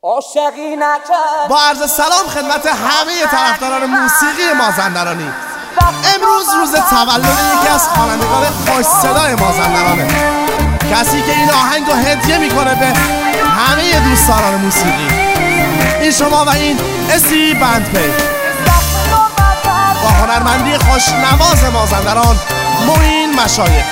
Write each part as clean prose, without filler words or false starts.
عاشقی نکرد. با عرض سلام خدمت همه طرفداران موسیقی مازندرانی. امروز روز تولد یکی از خوانندگان خوش صدای مازندرانه، کسی که این آهنگ رو هدیه میکنه به همه دوستداران موسیقی. این شما و این اسی بندپی با هنرمندی خوشنواز مازندران معین مشایخ.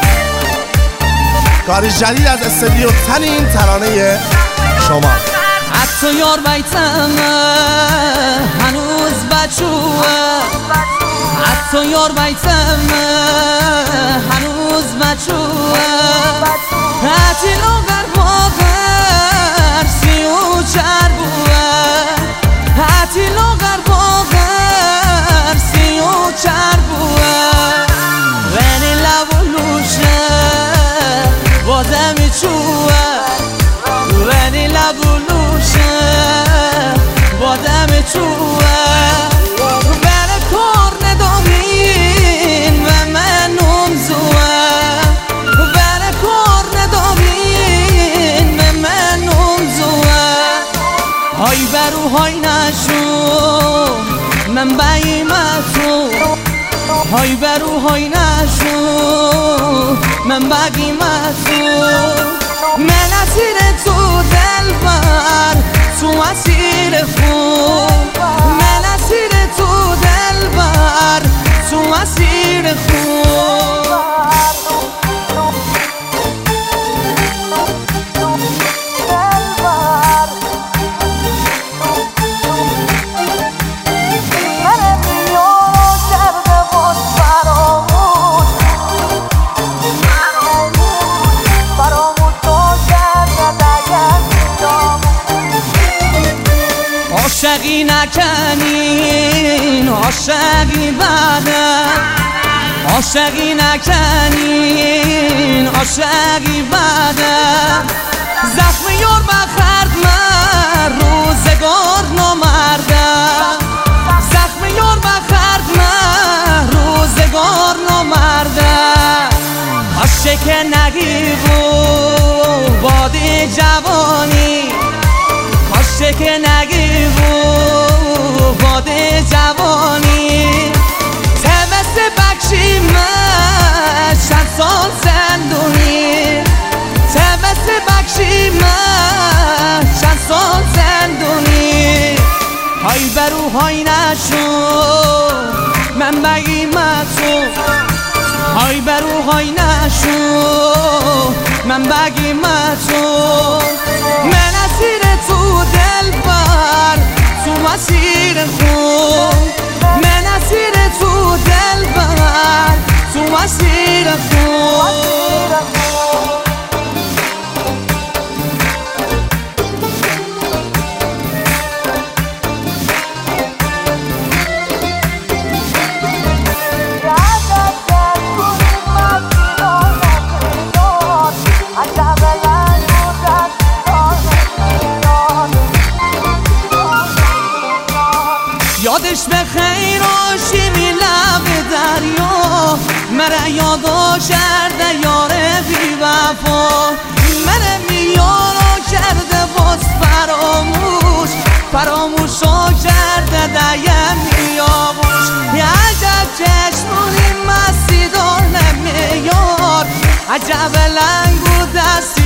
کاری جدید از استودیو تنین ترانه شما. حتی یار بیتمه هنوز بچوه، حتی یار بیتمه هنوز بچوه، حتی لغر باقر سی و چر بوه، حتی لغر باقر سی و چر بوه، ونی لب و لوشه بازه میچوه، ونی لب و لوشه بازه میچوه، بره کار ندارین و من نمزوه، بره کار ندارین و من نمزوه، های برو های نشو من بایمتو، های برو های نشو من بایمتو، من اسیر تو دلبر تو اسیر خون، من اسیر تو دلبر تو اسیر خون. عاشقی نکنین عاشقی بده، عاشقی نکنین عاشقی بده، زخم یار بخرد من روزگار نامرده، زخم یار بخرد من روزگار نامرده، عاشق نگیبو بادی جوانی، عاشق نگیبو باده جوانی، تمس بخشی من چند سال زندونی، تمس بخشی من چند سال زندونی، های برو های نشو من بگیمتو، های برو های نشو من بگیمتو، من اسیر تو دلبر تو مسیر خون، من اسیر تو دلبر تو مسیر خون. یادش به خیر آشی می لب دریا، مرا یادو کرده یار بی وفا، مرا میارو کرده باز فراموش، فراموشو کرده دیم میاموش، یه عجب چشمونی مستی دار نمیار، عجب لنگ و دست